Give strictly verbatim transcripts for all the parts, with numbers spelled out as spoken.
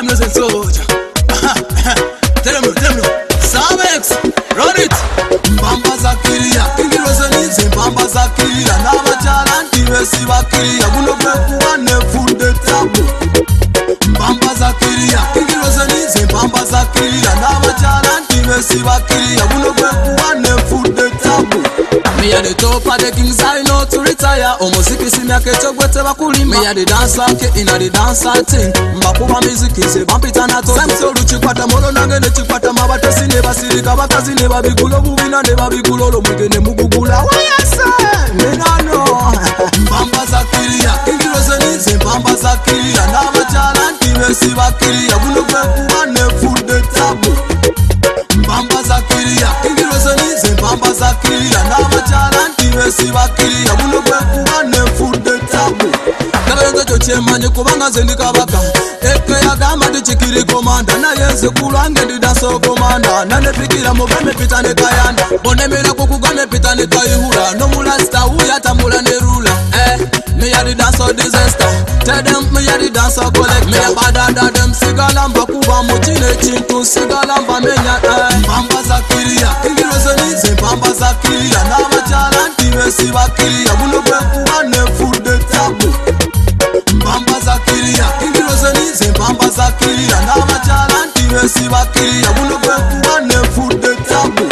Prime Music Soldier. Tell them, tell them. Samex, run it. Mbamba za kilia, ingirose nize mbamba za kilia. N'abachala ntibesi bakilia, buno bwe kuba nefunde tabu. Mbamba za kilia, ingirose nize mbamba za kilia. N'abachala ntibesi bakilia, buno bwe kuba nefunde tabu. Me a the top of the kings, I know to retire. Omuziki simyake chogwete bakulima. Me a the dancer, ke ina the dancer thing. Mbakuba music is a bampita na to. Samso luchikwata molo nange ne chikwata mabatesi ne basirika bakazi ne babigulo bubina ne babigulo lo mwigene mugugula. Wayasa, me no no. Mbamba za kilia, ingirose nize mbamba za kilia. N'abachala ntibesi bakilia, buno bwe kuba nefunde tabu. Mbamba za kilia, ingirose nize mbamba za kilia. N'abachala ntibesi bakilia, buno bwe kuba nefunde tabu. Kabenze cyo kyemanye kubanga nze ndi kabaka. Eke yagamba ndi chikiri komanda. Naye nze kulwange ndi danso komanda. Nanepikira mugame pita ne kayanda. Bonemera kukugame pita ne kayihura. No mulasta uya tambula ne rula. Eh, me ya the dancer disaster. Tell them me ya the dancer collect. Me ya badada them sigalamba kuba mutine chintu sigalamba menya eh. Mbamba za kilia, ingirose nize mbamba za kilia. N'abachala ntibesi bakilia, buno bwe kuba nefunde tabu. Mbamba za kilia, ingirose nize mbamba za kilia. N'abachala ntibesi bakilia, buno bwe kuba nefunde tabu.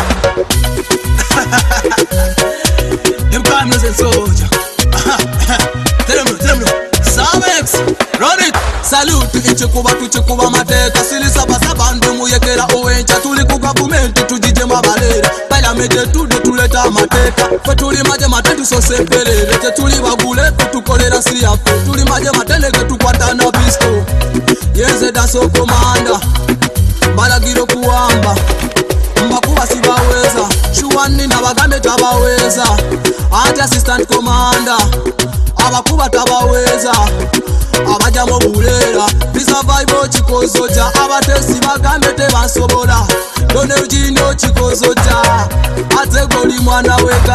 Them Prime Music Soldier. Tell them, tell them. Samex, run it. Salute ichikuba tuchikuba mateka. Silisa basaba ndumu yekera owencha. Tuli ku government tujije mabalera. Parliament tude tuleta mateka. Fe tuli maje matatu so sepelere. Te tuli bagule tukolera siriapo. Tuli maje mateleke tukwata na pisto. Yenze danso komanda. Balagiro kuamba. Mbakuba sibaweza. Shuwani na bagame tabaweza. Anti assistant commander. Abakuba tabaweza. Abaja mu bulera. Bisurvival chikozo cha. Abatesi bagambe tebasobola. Done ujino chikozo cha. Ate goli mwana weka.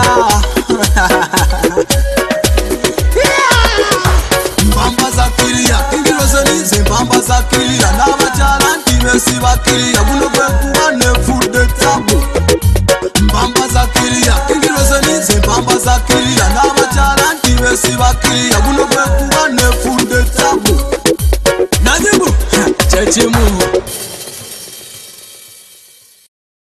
Mbamba za kilia, ingirose nize mbamba za kilia. N'abachala ntibesi bakilia, buno bwe